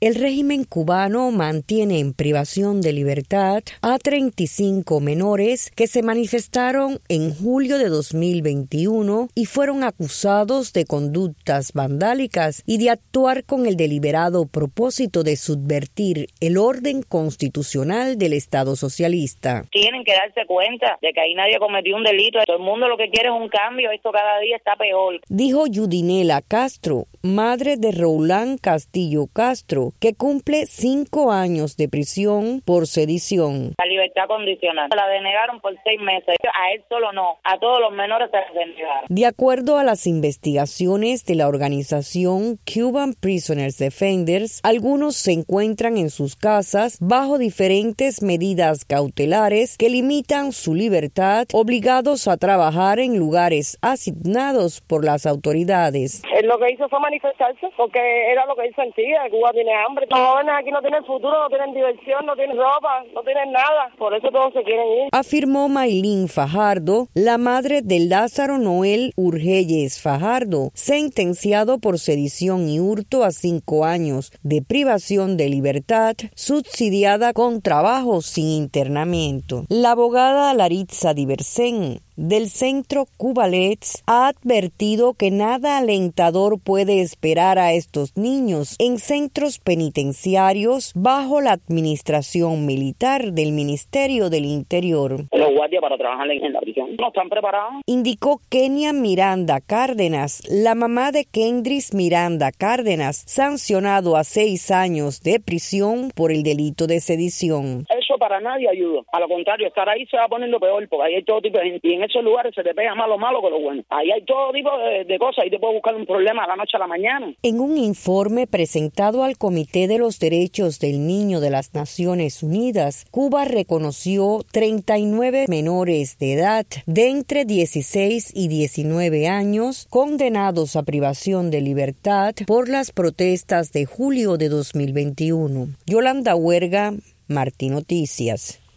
El régimen cubano mantiene en privación de libertad a 35 menores que se manifestaron en julio de 2021 y fueron acusados de conductas vandálicas y de actuar con el deliberado propósito de subvertir el orden constitucional del Estado socialista. Tienen que darse cuenta de que ahí nadie cometió un delito. Todo el mundo lo que quiere es un cambio. Esto cada día está peor. Dijo Yudinela Castro, madre de Roulán Castillo Castro, que cumple 5 años de prisión por sedición. La libertad condicional. La denegaron por 6 meses. A él solo no. A todos los menores se les denegaron. De acuerdo a las investigaciones de la organización Cuban Prisoners Defenders, algunos se encuentran en sus casas bajo diferentes medidas cautelares que limitan su libertad, obligados a trabajar en lugares asignados por las autoridades. Él lo que hizo fue manifestarse porque era lo que él sentía. Cuba tiene hambre. Los jóvenes aquí no tienen futuro, no tienen diversión, no tienen ropa, no tienen nada. Por eso todos se quieren ir. Afirmó Maylin Fajardo, la madre de Lázaro Noel Urgelles Fajardo, sentenciado por sedición y hurto a 5 años de privación de libertad, subsidiada con trabajo sin internamiento. La abogada Laritza Diversen, del Centro Cubalets, ha advertido que nada alentador puede esperar a estos niños en centros penitenciarios bajo la administración militar del Ministerio del Interior. Los guardias para trabajar en la prisión no están preparados. Indicó Kenia Miranda Cárdenas, la mamá de Kendris Miranda Cárdenas, sancionado a 6 años de prisión por el delito de sedición. Eso para nadie ayuda. A lo contrario, estar ahí se va poniendo peor, porque ahí hay todo tipo de gente. Y en esos lugares se te pega más lo malo que lo bueno. Ahí hay todo tipo de cosas. Ahí te puede buscar un problema a la noche a la mañana. En un informe presentado al Comité de los Derechos del Niño de las Naciones Unidas, Cuba reconoció 39 menores de edad de entre 16 y 19 años condenados a privación de libertad por las protestas de julio de 2021. Yolanda Huerga, Martí Noticias.